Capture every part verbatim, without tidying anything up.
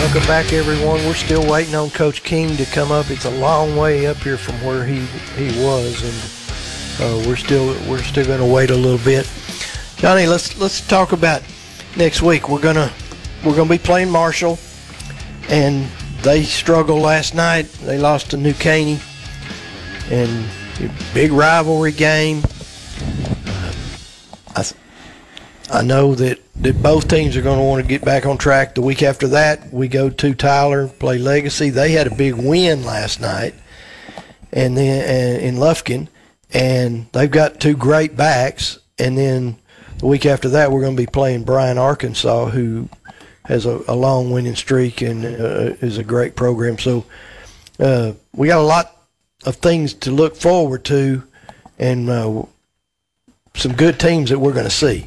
Welcome back, everyone. We're still waiting on Coach King to come up. It's a long way up here from where he he was, and uh, we're still we're still going to wait a little bit. Johnny, let's let's talk about next week. We're gonna we're gonna be playing Marshall, and they struggled last night. They lost to New Caney, and a big rivalry game. Uh, I. I know that, that both teams are going to want to get back on track. The week after that, we go to Tyler, play Legacy. They had a big win last night and then uh, in Lufkin, and they've got two great backs. And then the week after that, we're going to be playing Bryan, Arkansas, who has a, a long winning streak and uh, is a great program. So uh, we got a lot of things to look forward to and uh, some good teams that we're going to see.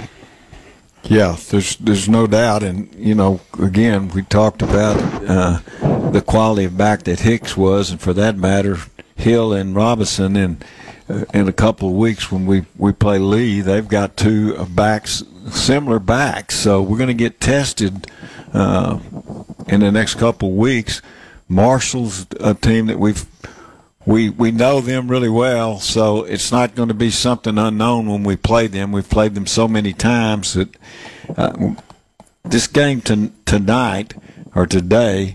Yeah, there's there's no doubt, and you know, again, we talked about uh, the quality of back that Hicks was, and for that matter, Hill and Robinson. And uh, in a couple of weeks when we, we play Lee, they've got two backs, similar backs. So we're going to get tested uh, in the next couple of weeks. Marshall's a team that we've We we know them really well, so it's not going to be something unknown when we play them. We've played them so many times that uh, this game to, tonight or today,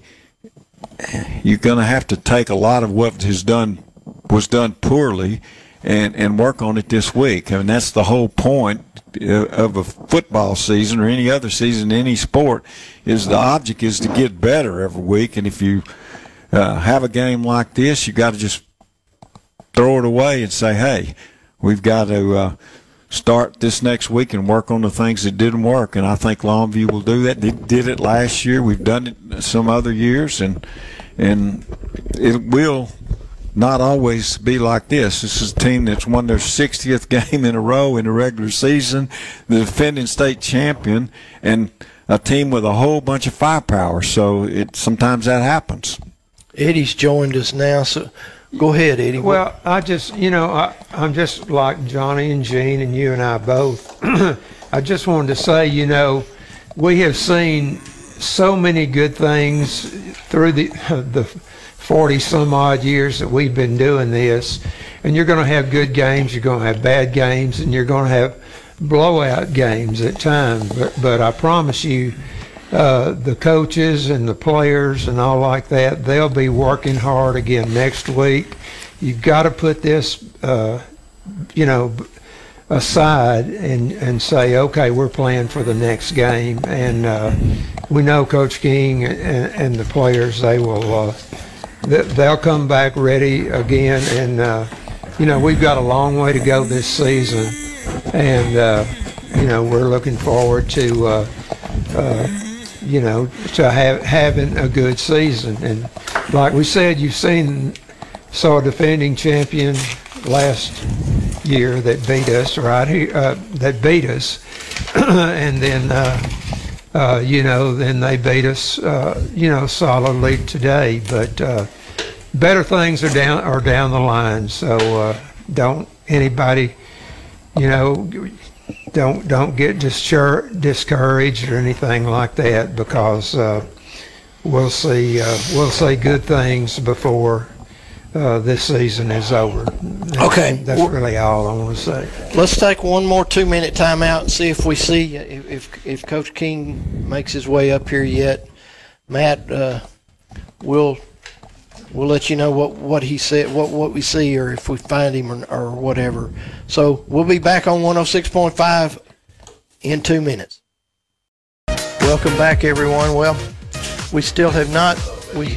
you're going to have to take a lot of what has done was done poorly and, and work on it this week. I mean, that's the whole point of a football season or any other season in any sport, is the object is to get better every week. And if you Uh, have a game like this, you got to just throw it away and say, hey, we've got to uh, start this next week and work on the things that didn't work. And I think Longview will do that. They did it last year. We've done it some other years, and and it will not always be like this. This is a team that's won their sixtieth game in a row in the regular season, the defending state champion, and a team with a whole bunch of firepower. So it sometimes that happens. Eddie's joined us now, so go ahead, Eddie. Well, I just, you know, I, I'm just like Johnny and Gene and you and I both. I just wanted to say, you know, we have seen so many good things through the the forty some odd years that we've been doing this, and you're going to have good games, you're going to have bad games, and you're going to have blowout games at times. But, but I promise you, Uh, the coaches and the players and all like that, they'll be working hard again next week. You've got to put this, uh, you know, aside and, and say, okay, we're playing for the next game. And uh, we know Coach King and, and the players, they will, uh, they'll come back ready again. And, uh, you know, we've got a long way to go this season. And, uh, you know, we're looking forward to, uh, uh, you know, to have having a good season. And like we said, you've seen, saw a defending champion last year that beat us, right here, uh, that beat us. and then, uh, uh, you know, then they beat us, uh, you know, solidly today. But uh, better things are down, are down the line. So uh, don't anybody, you know, Don't don't get discour- discouraged or anything like that, because uh, we'll see uh, we'll see good things before uh, this season is over. Okay, that's really all I want to say. Let's take one more two-minute timeout and see if we see if if, if Coach King makes his way up here yet. Matt, uh, we'll we'll let you know what, what he said, what, what we see, or if we find him or, or whatever. So we'll be back on one oh six point five in two minutes. Welcome back, everyone. Well, we still have not we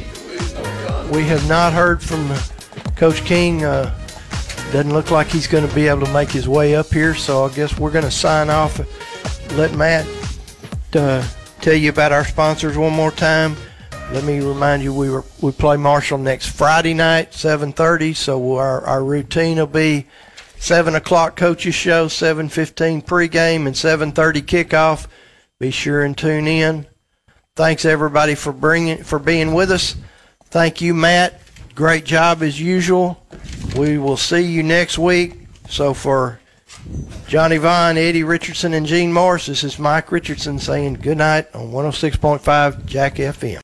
we have not heard from Coach King. Uh, doesn't look like he's going to be able to make his way up here. So I guess we're going to sign off. Let Matt uh, tell you about our sponsors one more time. Let me remind you, we were we play Marshall next Friday night, seven thirty. So our, our routine will be seven o'clock coaches show, seven fifteen pregame, and seven thirty kickoff. Be sure and tune in. Thanks everybody for bringing for being with us. Thank you, Matt. Great job as usual. We will see you next week. So for Johnny Vaughn, Eddie Richardson, and Gene Morris, this is Mike Richardson saying good night on one oh six point five Jack F M.